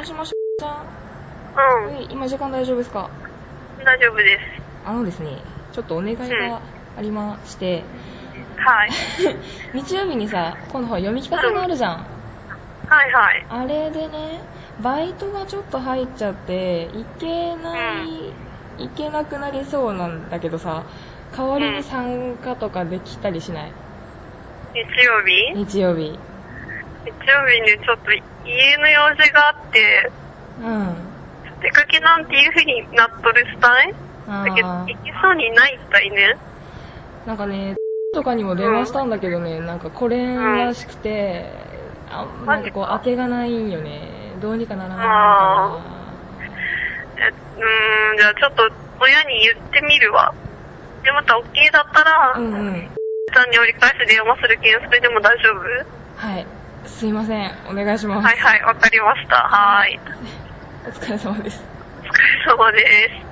もしもしちゃん。 うん。 はい、今時間大丈夫ですか？ 大丈夫です。 ですね、ちょっとお願いがありまして、 はい。 日曜日にさ、今度ほら読み聞かせがあるじゃん。 はいはい。 あれでね、バイトがちょっと入っちゃって、行けなくなりそうなんだけどさ、代わりに参加とかできたりしない？ 日曜日日曜日。 日曜日にちょっと家の用事があって、 うん。 出かけなんていう風になっとるしたいだけど、行けそうにないったいね。 なんかね、とかにも電話したんだけどね、なんか来れんらしくて、なんかこう当てがないんよね。どうにかならないのかじゃあちょっと親に言ってみるわ。で、また OK だったら、 な。うんうん。 さんに折り返し電話するけん、それでも大丈夫？ はい。すいません。お願いします。 はいはい、わかりました。はい。 お疲れ様です。 お疲れ様です。